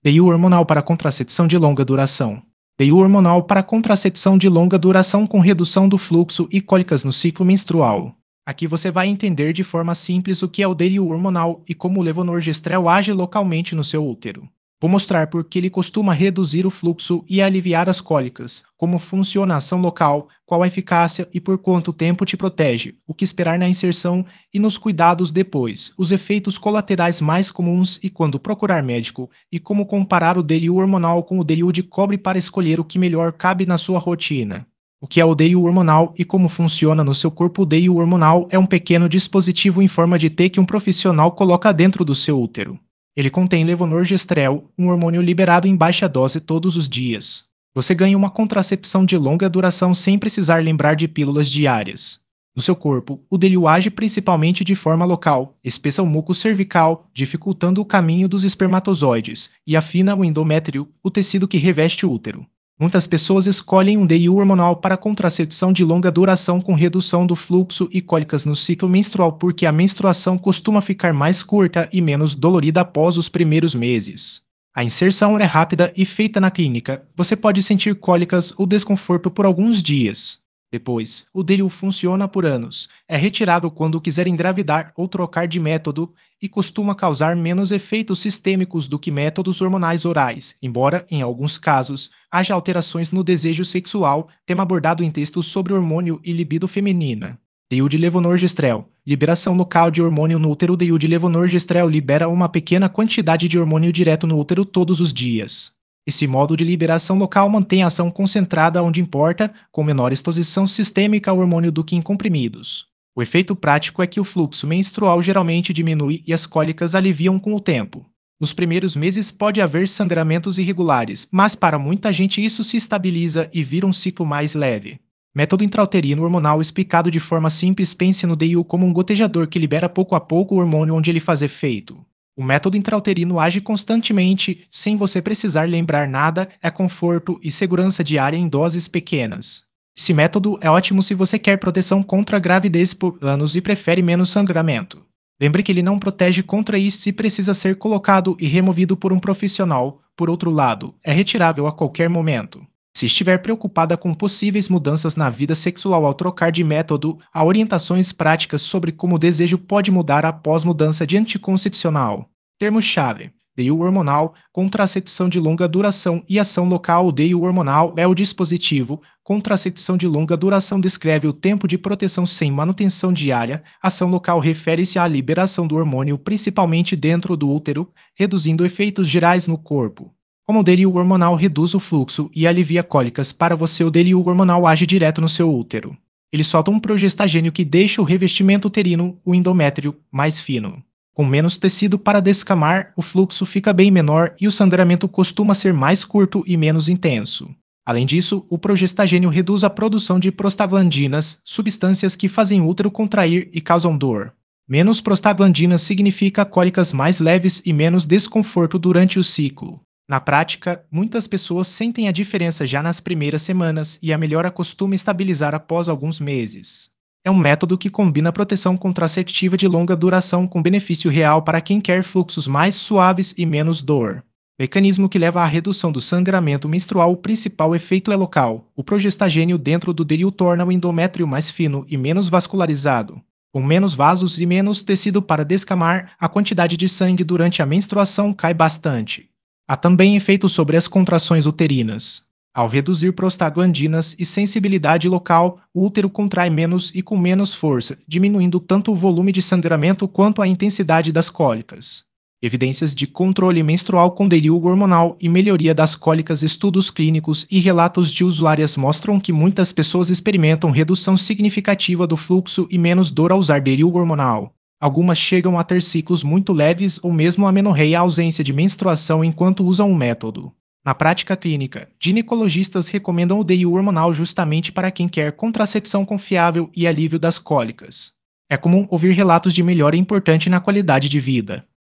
DIU hormonal para contracepção de longa duração. DIU hormonal para contracepção de longa duração com redução do fluxo e cólicas no ciclo menstrual. Aqui você vai entender de forma simples o que é o DIU hormonal e como o levonorgestrel age localmente no seu útero. Vou mostrar por que ele costuma reduzir o fluxo e aliviar as cólicas, como funciona a ação local, qual a eficácia e por quanto tempo te protege, o que esperar na inserção e nos cuidados depois, os efeitos colaterais mais comuns e quando procurar médico, e como comparar o DIU hormonal com o DIU de cobre para escolher o que melhor cabe na sua rotina. O que é o DIU hormonal e como funciona no seu corpo? O DIU hormonal é um pequeno dispositivo em forma de T que um profissional coloca dentro do seu útero. Ele contém levonorgestrel, um hormônio liberado em baixa dose todos os dias. Você ganha uma contracepção de longa duração sem precisar lembrar de pílulas diárias. No seu corpo, o DIU age principalmente de forma local, espessa o muco cervical, dificultando o caminho dos espermatozoides, e afina o endométrio, o tecido que reveste o útero. Muitas pessoas escolhem um DIU hormonal para contracepção de longa duração com redução do fluxo e cólicas no ciclo menstrual porque a menstruação costuma ficar mais curta e menos dolorida após os primeiros meses. A inserção é rápida e feita na clínica. Você pode sentir cólicas ou desconforto por alguns dias. Depois, o DIU funciona por anos. É retirado quando quiser engravidar ou trocar de método e costuma causar menos efeitos sistêmicos do que métodos hormonais orais, embora, em alguns casos, haja alterações no desejo sexual, tema abordado em textos sobre hormônio e libido feminina. DIU de levonorgestrel. Liberação local de hormônio no útero. DIU de levonorgestrel libera uma pequena quantidade de hormônio direto no útero todos os dias. Esse modo de liberação local mantém a ação concentrada onde importa, com menor exposição sistêmica ao hormônio do que em comprimidos. O efeito prático é que o fluxo menstrual geralmente diminui e as cólicas aliviam com o tempo. Nos primeiros meses pode haver sangramentos irregulares, mas para muita gente isso se estabiliza e vira um ciclo mais leve. Método intrauterino hormonal explicado de forma simples. Pense no DIU como um gotejador que libera pouco a pouco o hormônio onde ele faz efeito. O método intrauterino age constantemente, sem você precisar lembrar nada, é conforto e segurança diária em doses pequenas. Esse método é ótimo se você quer proteção contra a gravidez por anos e prefere menos sangramento. Lembre que ele não protege contra isso e precisa ser colocado e removido por um profissional. Por outro lado, é retirável a qualquer momento. Se estiver preocupada com possíveis mudanças na vida sexual ao trocar de método, há orientações práticas sobre como o desejo pode mudar após mudança de anticoncepcional. Termos-chave: DIU hormonal, contracepção de longa duração e ação local. O DIU hormonal é o dispositivo. Contracepção de longa duração descreve o tempo de proteção sem manutenção diária. Ação local refere-se à liberação do hormônio principalmente dentro do útero, reduzindo efeitos gerais no corpo. Como o DIU hormonal reduz o fluxo e alivia cólicas para você, o DIU hormonal age direto no seu útero. Ele solta um progestagênio que deixa o revestimento uterino, o endométrio, mais fino. Com menos tecido para descamar, o fluxo fica bem menor e o sangramento costuma ser mais curto e menos intenso. Além disso, o progestagênio reduz a produção de prostaglandinas, substâncias que fazem o útero contrair e causam dor. Menos prostaglandinas significa cólicas mais leves e menos desconforto durante o ciclo. Na prática, muitas pessoas sentem a diferença já nas primeiras semanas e a melhora costuma estabilizar após alguns meses. É um método que combina proteção contraceptiva de longa duração com benefício real para quem quer fluxos mais suaves e menos dor. Mecanismo que leva à redução do sangramento menstrual. O principal efeito é local. O progestagênio dentro do DIU torna o endométrio mais fino e menos vascularizado. Com menos vasos e menos tecido para descamar, a quantidade de sangue durante a menstruação cai bastante. Há também efeitos sobre as contrações uterinas. Ao reduzir prostaglandinas e sensibilidade local, o útero contrai menos e com menos força, diminuindo tanto o volume de sangramento quanto a intensidade das cólicas. Evidências de controle menstrual com DIU hormonal e melhoria das cólicas. Estudos clínicos e relatos de usuárias mostram que muitas pessoas experimentam redução significativa do fluxo e menos dor ao usar DIU hormonal. Algumas chegam a ter ciclos muito leves ou mesmo amenorreia a ausência de menstruação enquanto usam o método. Na prática clínica, ginecologistas recomendam o DIU hormonal justamente para quem quer contracepção confiável e alívio das cólicas. É comum ouvir relatos de melhora importante na qualidade de vida.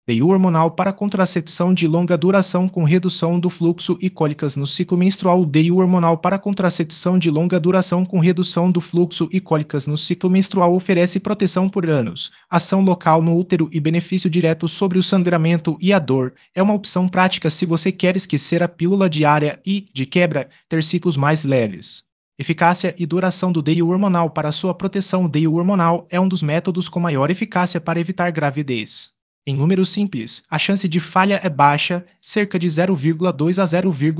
DIU hormonal para contracepção de longa duração com redução do fluxo e cólicas no ciclo menstrual. DIU hormonal para contracepção de longa duração com redução do fluxo e cólicas no ciclo menstrual oferece proteção por anos, ação local no útero e benefício direto sobre o sangramento e a dor. É uma opção prática se você quer esquecer a pílula diária e, de quebra, ter ciclos mais leves. Eficácia e duração do DIU hormonal para sua proteção. O DIU hormonal é um dos métodos com maior eficácia para evitar gravidez. Em números simples, a chance de falha é baixa, cerca de 0,2 a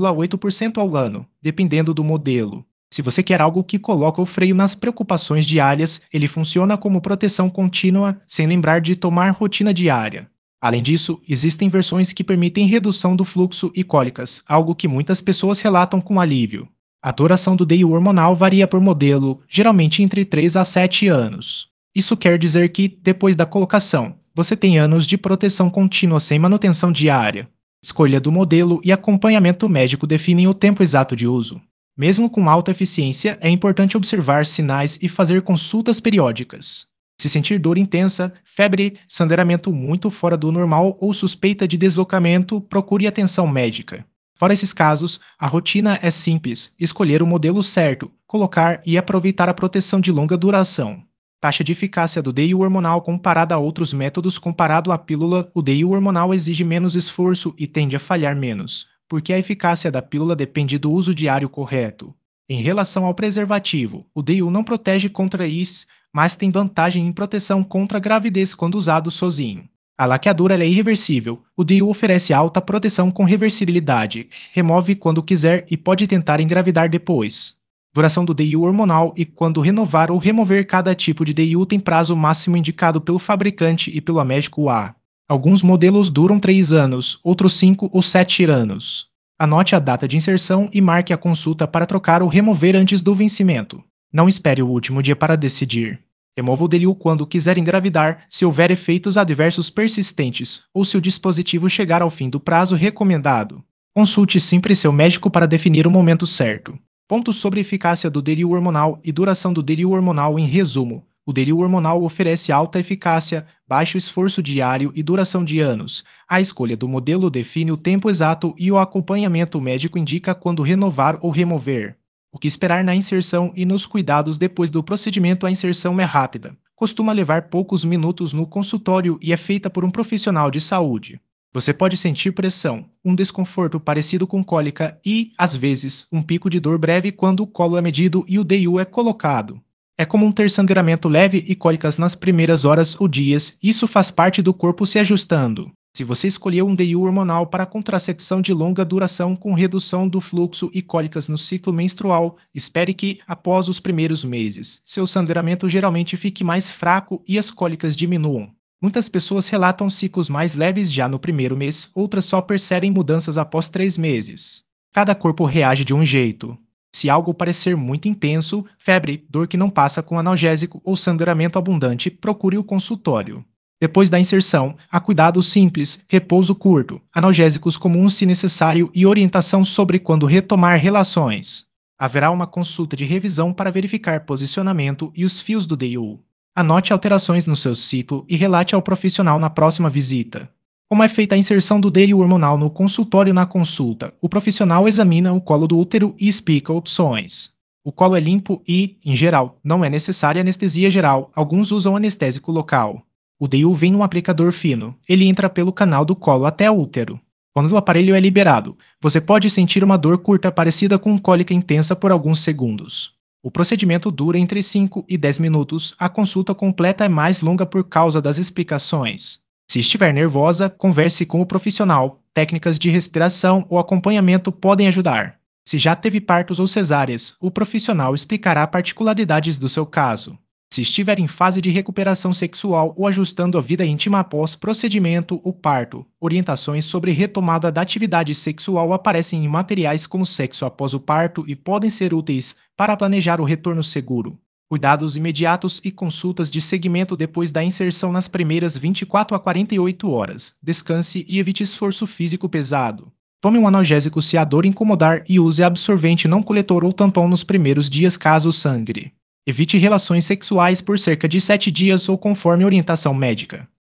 0,8% ao ano, dependendo do modelo. Se você quer algo que coloca o freio nas preocupações diárias, ele funciona como proteção contínua, sem lembrar de tomar rotina diária. Além disso, existem versões que permitem redução do fluxo e cólicas, algo que muitas pessoas relatam com alívio. A duração do DIU hormonal varia por modelo, geralmente entre 3 a 7 anos. Isso quer dizer que, depois da colocação, você tem anos de proteção contínua sem manutenção diária. Escolha do modelo e acompanhamento médico definem o tempo exato de uso. Mesmo com alta eficiência, é importante observar sinais e fazer consultas periódicas. Se sentir dor intensa, febre, sangramento muito fora do normal ou suspeita de deslocamento, procure atenção médica. Fora esses casos, a rotina é simples: escolher o modelo certo, colocar e aproveitar a proteção de longa duração. Taxa de eficácia do DIU hormonal comparada a outros métodos. Comparado à pílula, o DIU hormonal exige menos esforço e tende a falhar menos, porque a eficácia da pílula depende do uso diário correto. Em relação ao preservativo, o DIU não protege contra IS, mas tem vantagem em proteção contra a gravidez quando usado sozinho. A laqueadura é irreversível. O DIU oferece alta proteção com reversibilidade, remove quando quiser e pode tentar engravidar depois. Duração do DIU hormonal e quando renovar ou remover cada tipo de DIU tem prazo máximo indicado pelo fabricante e pelo médico A. Alguns modelos duram 3 anos, outros 5 ou 7 anos. Anote a data de inserção e marque a consulta para trocar ou remover antes do vencimento. Não espere o último dia para decidir. Remova o DIU quando quiser engravidar, se houver efeitos adversos persistentes ou se o dispositivo chegar ao fim do prazo recomendado. Consulte sempre seu médico para definir o momento certo. Pontos sobre a eficácia do DIU hormonal e duração do DIU hormonal. Em resumo, o DIU hormonal oferece alta eficácia, baixo esforço diário e duração de anos. A escolha do modelo define o tempo exato e o acompanhamento médico indica quando renovar ou remover. O que esperar na inserção e nos cuidados depois do procedimento. A inserção é rápida, costuma levar poucos minutos no consultório e é feita por um profissional de saúde. Você pode sentir pressão, um desconforto parecido com cólica e, às vezes, um pico de dor breve quando o colo é medido e o DIU é colocado. É comum ter sangramento leve e cólicas nas primeiras horas ou dias, isso faz parte do corpo se ajustando. Se você escolheu um DIU hormonal para contracepção de longa duração com redução do fluxo e cólicas no ciclo menstrual, espere que, após os primeiros meses, seu sangramento geralmente fique mais fraco e as cólicas diminuam. Muitas pessoas relatam ciclos mais leves já no primeiro mês, outras só percebem mudanças após 3 meses. Cada corpo reage de um jeito. Se algo parecer muito intenso, febre, dor que não passa com analgésico ou sangramento abundante, procure o consultório. Depois da inserção, há cuidados simples, repouso curto, analgésicos comuns se necessário e orientação sobre quando retomar relações. Haverá uma consulta de revisão para verificar posicionamento e os fios do DIU. Anote alterações no seu ciclo e relate ao profissional na próxima visita. Como é feita a inserção do DIU hormonal no consultório? Na consulta, o profissional examina o colo do útero e explica opções. O colo é limpo e, em geral, não é necessária anestesia geral, alguns usam anestésico local. O DIU vem num aplicador fino, ele entra pelo canal do colo até o útero. Quando o aparelho é liberado, você pode sentir uma dor curta parecida com cólica intensa por alguns segundos. O procedimento dura entre 5 e 10 minutos, a consulta completa é mais longa por causa das explicações. Se estiver nervosa, converse com o profissional, técnicas de respiração ou acompanhamento podem ajudar. Se já teve partos ou cesáreas, o profissional explicará particularidades do seu caso. Se estiver em fase de recuperação sexual ou ajustando a vida íntima após procedimento ou parto, orientações sobre retomada da atividade sexual aparecem em materiais como Sexo após o parto e podem ser úteis para planejar o retorno seguro. Cuidados imediatos e consultas de seguimento depois da inserção nas primeiras 24 a 48 horas. Descanse e evite esforço físico pesado. Tome um analgésico se a dor incomodar e use absorvente não coletor ou tampão nos primeiros dias caso sangre. Evite relações sexuais por cerca de 7 dias ou conforme orientação médica.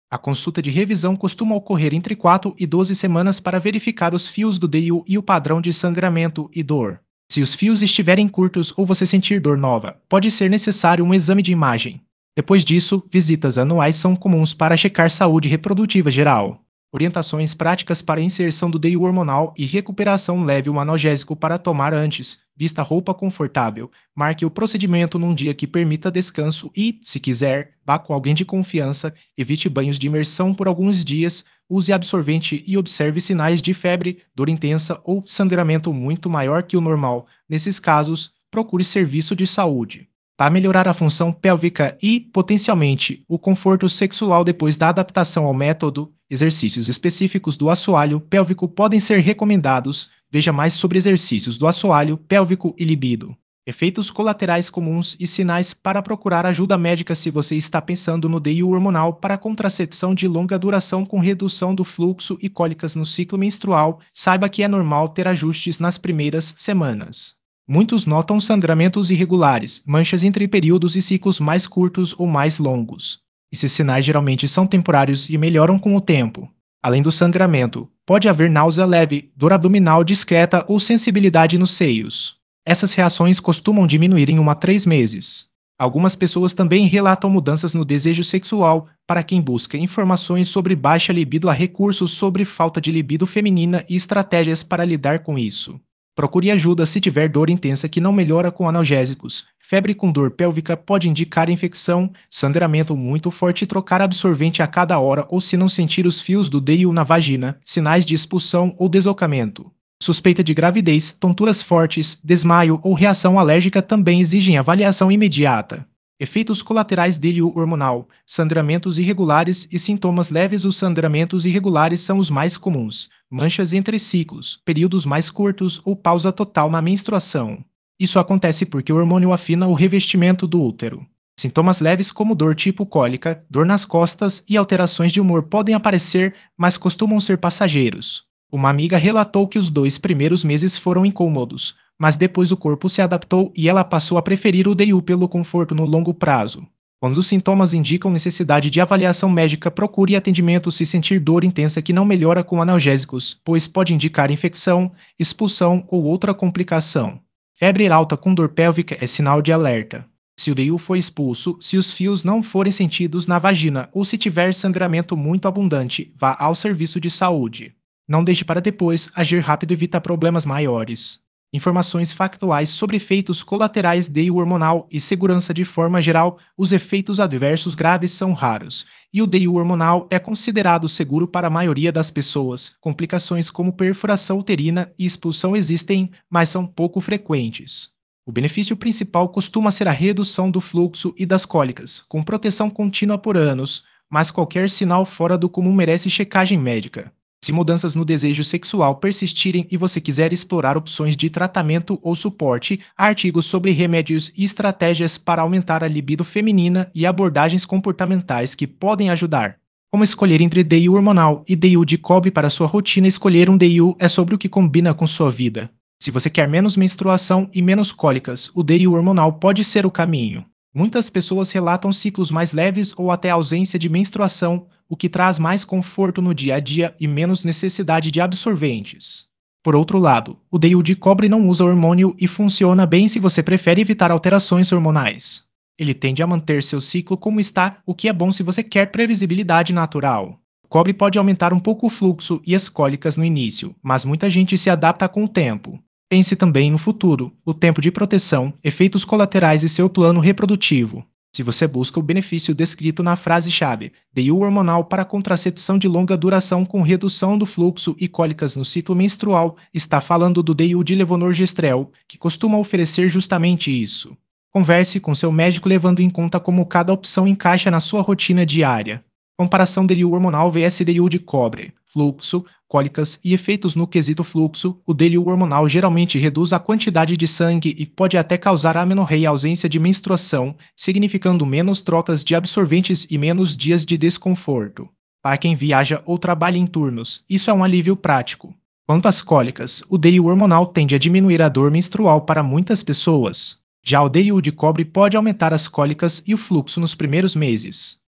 A consulta de revisão costuma ocorrer entre 4 e 12 semanas para verificar os fios do DIU e o padrão de sangramento e dor. Se os fios estiverem curtos ou você sentir dor nova, pode ser necessário um exame de imagem. Depois disso, visitas anuais são comuns para checar saúde reprodutiva geral. Orientações práticas para inserção do DIU hormonal e recuperação: leve um analgésico para tomar antes, vista roupa confortável, marque o procedimento num dia que permita descanso e, se quiser, vá com alguém de confiança, evite banhos de imersão por alguns dias, use absorvente e observe sinais de febre, dor intensa ou sangramento muito maior que o normal. Nesses casos, procure serviço de saúde. Para melhorar a função pélvica e, potencialmente, o conforto sexual depois da adaptação ao método, exercícios específicos do assoalho pélvico podem ser recomendados. Veja mais sobre exercícios do assoalho pélvico e libido. Efeitos colaterais comuns e sinais para procurar ajuda médica: se você está pensando no DIU hormonal para contracepção de longa duração com redução do fluxo e cólicas no ciclo menstrual, saiba que é normal ter ajustes nas primeiras semanas. Muitos notam sangramentos irregulares, manchas entre períodos e ciclos mais curtos ou mais longos. Esses sinais geralmente são temporários e melhoram com o tempo. Além do sangramento, pode haver náusea leve, dor abdominal discreta ou sensibilidade nos seios. Essas reações costumam diminuir em 1 a 3 meses. Algumas pessoas também relatam mudanças no desejo sexual. Para quem busca informações sobre baixa libido, há recursos sobre falta de libido feminina e estratégias para lidar com isso. Procure ajuda se tiver dor intensa que não melhora com analgésicos. Febre com dor pélvica pode indicar infecção, sangramento muito forte, trocar absorvente a cada hora ou se não sentir os fios do DIU na vagina, sinais de expulsão ou deslocamento. Suspeita de gravidez, tonturas fortes, desmaio ou reação alérgica também exigem avaliação imediata. Efeitos colaterais: DIU hormonal, sangramentos irregulares e sintomas leves. Os sangramentos irregulares são os mais comuns, manchas entre ciclos, períodos mais curtos ou pausa total na menstruação. Isso acontece porque o hormônio afina o revestimento do útero. Sintomas leves como dor tipo cólica, dor nas costas e alterações de humor podem aparecer, mas costumam ser passageiros. Uma amiga relatou que os 2 primeiros meses foram incômodos, mas depois o corpo se adaptou e ela passou a preferir o DIU pelo conforto no longo prazo. Quando os sintomas indicam necessidade de avaliação médica, procure atendimento se sentir dor intensa que não melhora com analgésicos, pois pode indicar infecção, expulsão ou outra complicação. Febre alta com dor pélvica é sinal de alerta. Se o DIU foi expulso, se os fios não forem sentidos na vagina ou se tiver sangramento muito abundante, vá ao serviço de saúde. Não deixe para depois, agir rápido evita problemas maiores. Informações factuais sobre efeitos colaterais: DIU hormonal e segurança. De forma geral, os efeitos adversos graves são raros, e o DIU hormonal é considerado seguro para a maioria das pessoas. Complicações como perfuração uterina e expulsão existem, mas são pouco frequentes. O benefício principal costuma ser a redução do fluxo e das cólicas, com proteção contínua por anos, mas qualquer sinal fora do comum merece checagem médica. Se mudanças no desejo sexual persistirem e você quiser explorar opções de tratamento ou suporte, há artigos sobre remédios e estratégias para aumentar a libido feminina e abordagens comportamentais que podem ajudar. Como escolher entre DIU hormonal e DIU de cobre para sua rotina? Escolher um DIU é sobre o que combina com sua vida. Se você quer menos menstruação e menos cólicas, o DIU hormonal pode ser o caminho. Muitas pessoas relatam ciclos mais leves ou até ausência de menstruação, o que traz mais conforto no dia a dia e menos necessidade de absorventes. Por outro lado, o DIU de cobre não usa hormônio e funciona bem se você prefere evitar alterações hormonais. Ele tende a manter seu ciclo como está, o que é bom se você quer previsibilidade natural. O cobre pode aumentar um pouco o fluxo e as cólicas no início, mas muita gente se adapta com o tempo. Pense também no futuro, o tempo de proteção, efeitos colaterais e seu plano reprodutivo. Se você busca o benefício descrito na frase-chave DIU hormonal para contracepção de longa duração com redução do fluxo e cólicas no ciclo menstrual, está falando do DIU de levonorgestrel, que costuma oferecer justamente isso. Converse com seu médico levando em conta como cada opção encaixa na sua rotina diária. Comparação: DIU hormonal vs DIU de cobre. Fluxo, cólicas e efeitos. No quesito fluxo, o DIU hormonal geralmente reduz a quantidade de sangue e pode até causar amenorreia e ausência de menstruação, significando menos trocas de absorventes e menos dias de desconforto. Para quem viaja ou trabalha em turnos, isso é um alívio prático. Quanto às cólicas, o DIU hormonal tende a diminuir a dor menstrual para muitas pessoas. Já o DIU de cobre pode aumentar as cólicas e o fluxo nos primeiros meses.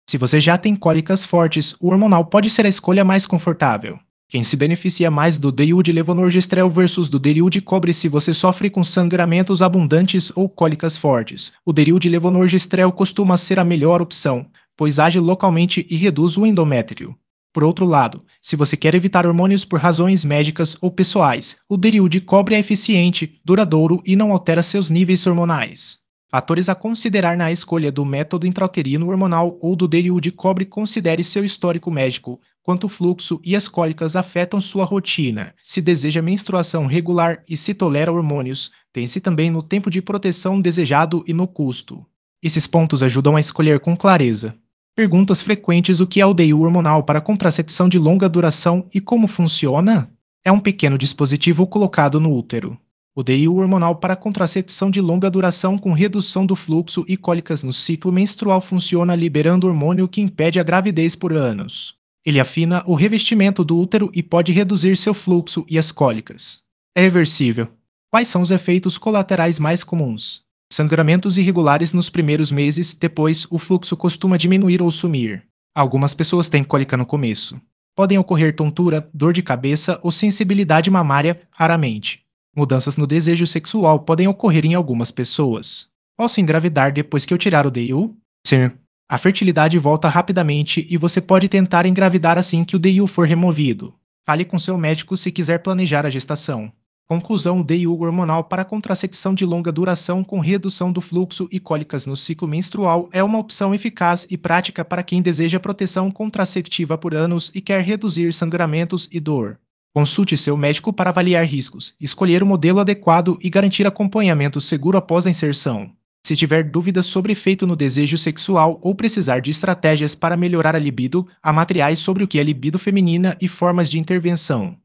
Se você já tem cólicas fortes, o hormonal pode ser a escolha mais confortável. Quem se beneficia mais do DIU de levonorgestrel versus do DIU de cobre se você sofre com sangramentos abundantes ou cólicas fortes. O DIU de levonorgestrel costuma ser a melhor opção, pois age localmente e reduz o endométrio. Por outro lado, se você quer evitar hormônios por razões médicas ou pessoais, o DIU de cobre é eficiente, duradouro e não altera seus níveis hormonais. Fatores a considerar na escolha do método intrauterino hormonal ou do DIU de cobre: considere seu histórico médico, quanto o fluxo e as cólicas afetam sua rotina, se deseja menstruação regular e se tolera hormônios. Pense também no tempo de proteção desejado e no custo. Esses pontos ajudam a escolher com clareza. Perguntas frequentes: o que é o DIU hormonal para contracepção de longa duração e como funciona? É um pequeno dispositivo colocado no útero. O DIU hormonal para contracepção de longa duração com redução do fluxo e cólicas no ciclo menstrual funciona liberando hormônio que impede a gravidez por anos. Ele afina o revestimento do útero e pode reduzir seu fluxo e as cólicas. É reversível. Quais são os efeitos colaterais mais comuns? Sangramentos irregulares nos primeiros meses, depois o fluxo costuma diminuir ou sumir. Algumas pessoas têm cólica no começo. Podem ocorrer tontura, dor de cabeça ou sensibilidade mamária, raramente. Mudanças no desejo sexual podem ocorrer em algumas pessoas. Posso engravidar depois que eu tirar o DIU? Sim. A fertilidade volta rapidamente e você pode tentar engravidar assim que o DIU for removido. Fale com seu médico se quiser planejar a gestação. Conclusão: DIU hormonal para contracepção de longa duração com redução do fluxo e cólicas no ciclo menstrual é uma opção eficaz e prática para quem deseja proteção contraceptiva por anos e quer reduzir sangramentos e dor. Consulte seu médico para avaliar riscos, escolher o modelo adequado e garantir acompanhamento seguro após a inserção. Se tiver dúvidas sobre efeito no desejo sexual ou precisar de estratégias para melhorar a libido, há materiais sobre o que é libido feminina e formas de intervenção.